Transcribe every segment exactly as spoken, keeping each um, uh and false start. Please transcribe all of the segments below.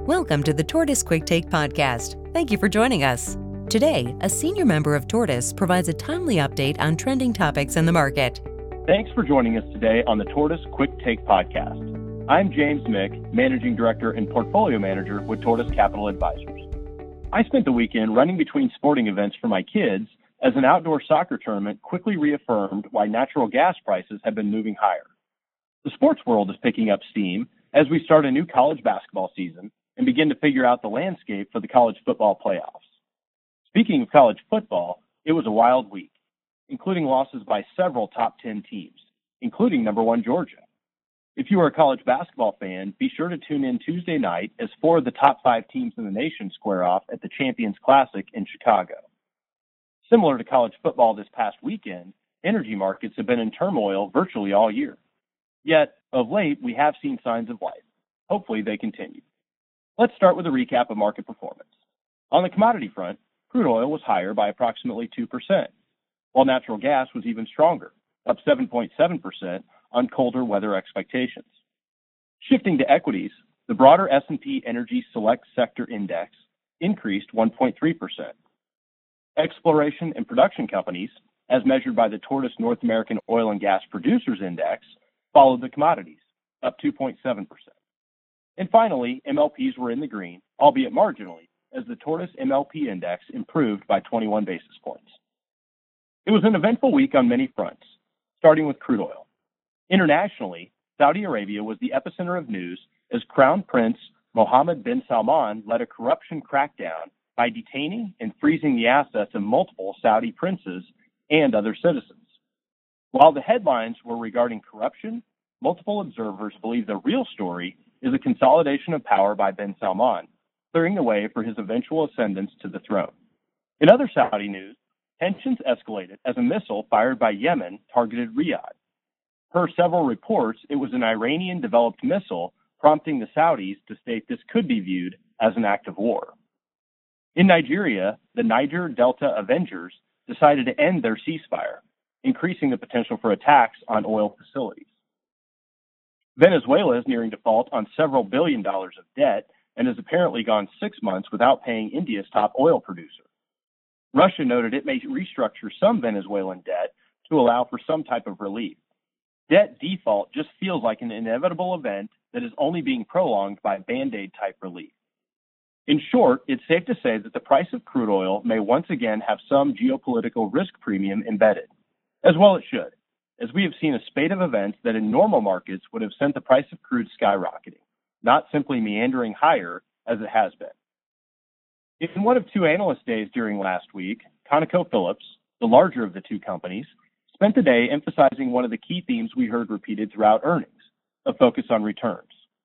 Welcome to the Tortoise Quick Take podcast. Thank you for joining us. Today, a senior member of Tortoise provides a timely update on trending topics in the market. Thanks for joining us today on the Tortoise Quick Take podcast. I'm James Mick, Managing Director and Portfolio Manager with Tortoise Capital Advisors. I spent the weekend running between sporting events for my kids as an outdoor soccer tournament quickly reaffirmed why natural gas prices have been moving higher. The sports world is picking up steam as we start a new college basketball season and begin to figure out the landscape for the college football playoffs. Speaking of college football, it was a wild week, including losses by several top ten teams, including number one Georgia. If you are a college basketball fan, be sure to tune in Tuesday night as four of the top five teams in the nation square off at the Champions Classic in Chicago. Similar to college football this past weekend, energy markets have been in turmoil virtually all year. Yet, of late, we have seen signs of life. Hopefully they continue. Let's start with a recap of market performance. On the commodity front, crude oil was higher by approximately two percent, while natural gas was even stronger, up seven point seven percent on colder weather expectations. Shifting to equities, the broader S and P Energy Select Sector Index increased one point three percent. Exploration and production companies, as measured by the Tortoise North American Oil and Gas Producers Index, followed the commodities, up two point seven percent. And finally, M L Ps were in the green, albeit marginally, as the Tortoise M L P Index improved by twenty-one basis points. It was an eventful week on many fronts, starting with crude oil. Internationally, Saudi Arabia was the epicenter of news as Crown Prince Mohammed bin Salman led a corruption crackdown by detaining and freezing the assets of multiple Saudi princes and other citizens. While the headlines were regarding corruption, multiple observers believe the real story is a consolidation of power by bin Salman, clearing the way for his eventual ascendance to the throne. In other Saudi news, tensions escalated as a missile fired by Yemen targeted Riyadh. Per several reports, it was an Iranian-developed missile, prompting the Saudis to state this could be viewed as an act of war. In Nigeria, the Niger Delta Avengers decided to end their ceasefire, increasing the potential for attacks on oil facilities. Venezuela is nearing default on several billion dollars of debt and has apparently gone six months without paying India's top oil producer. Russia noted it may restructure some Venezuelan debt to allow for some type of relief. Debt default just feels like an inevitable event that is only being prolonged by Band-Aid type relief. In short, it's safe to say that the price of crude oil may once again have some geopolitical risk premium embedded. As well it should, as we have seen a spate of events that in normal markets would have sent the price of crude skyrocketing, not simply meandering higher as it has been. In one of two analyst days during last week, ConocoPhillips, the larger of the two companies, spent the day emphasizing one of the key themes we heard repeated throughout earnings, a focus on returns.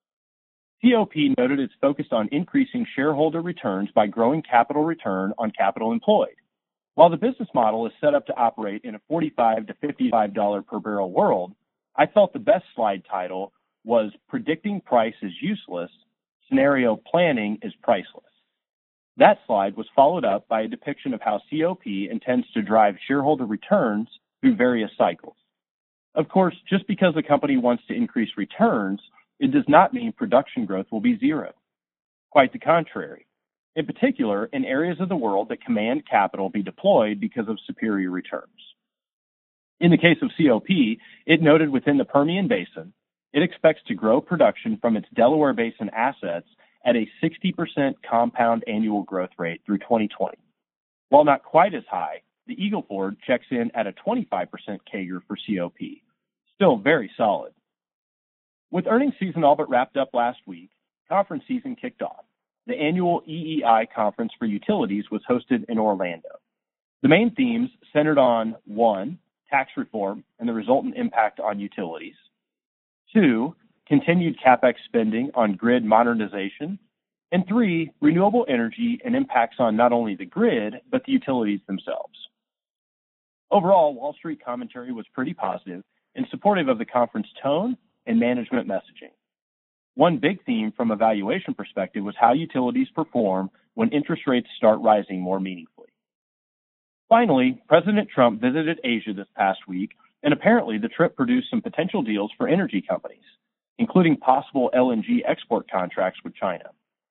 C O P noted it's focused on increasing shareholder returns by growing capital return on capital employed. While the business model is set up to operate in a forty-five to fifty-five dollars per barrel world, I felt the best slide title was Predicting Price is Useless, Scenario Planning is Priceless. That slide was followed up by a depiction of how C O P intends to drive shareholder returns through various cycles. Of course, just because a company wants to increase returns, it does not mean production growth will be zero. Quite the contrary. In particular, in areas of the world that command capital be deployed because of superior returns. In the case of C O P, it noted within the Permian Basin, it expects to grow production from its Delaware Basin assets at a sixty percent compound annual growth rate through twenty twenty. While not quite as high, the Eagle Ford checks in at a twenty-five percent C A G R for C O P. Still very solid. With earnings season all but wrapped up last week, conference season kicked off. The annual E E I conference for utilities was hosted in Orlando. The main themes centered on, one, tax reform and the resultant impact on utilities. Two, continued CapEx spending on grid modernization. And three, renewable energy and impacts on not only the grid, but the utilities themselves. Overall, Wall Street commentary was pretty positive and supportive of the conference tone and management messaging. One big theme from a valuation perspective was how utilities perform when interest rates start rising more meaningfully. Finally, President Trump visited Asia this past week, and apparently the trip produced some potential deals for energy companies, including possible L N G export contracts with China.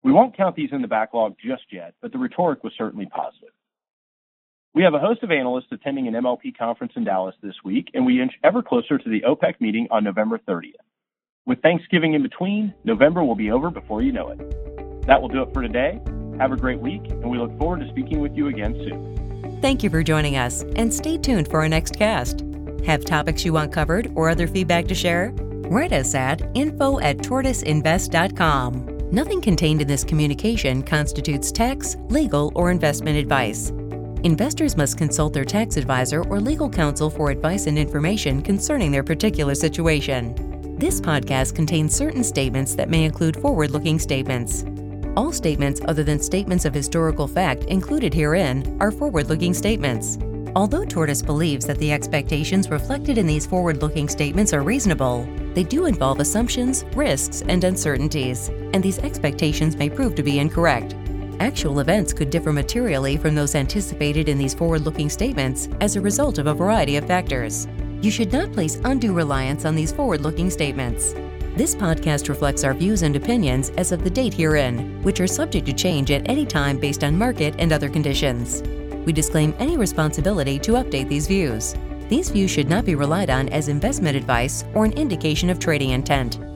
We won't count these in the backlog just yet, but the rhetoric was certainly positive. We have a host of analysts attending an M L P conference in Dallas this week, and we inch ever closer to the OPEC meeting on November thirtieth. With Thanksgiving in between, November will be over before you know it. That will do it for today. Have a great week, and we look forward to speaking with you again soon. Thank you for joining us, and stay tuned for our next cast. Have topics you want covered or other feedback to share? Write us at info at tortoiseinvest dot com. Nothing contained in this communication constitutes tax, legal, or investment advice. Investors must consult their tax advisor or legal counsel for advice and information concerning their particular situation. This podcast contains certain statements that may include forward-looking statements. All statements other than statements of historical fact included herein are forward-looking statements. Although Tortoise believes that the expectations reflected in these forward-looking statements are reasonable, they do involve assumptions, risks, and uncertainties, and these expectations may prove to be incorrect. Actual events could differ materially from those anticipated in these forward-looking statements as a result of a variety of factors. You should not place undue reliance on these forward-looking statements. This podcast reflects our views and opinions as of the date herein, which are subject to change at any time based on market and other conditions. We disclaim any responsibility to update these views. These views should not be relied on as investment advice or an indication of trading intent.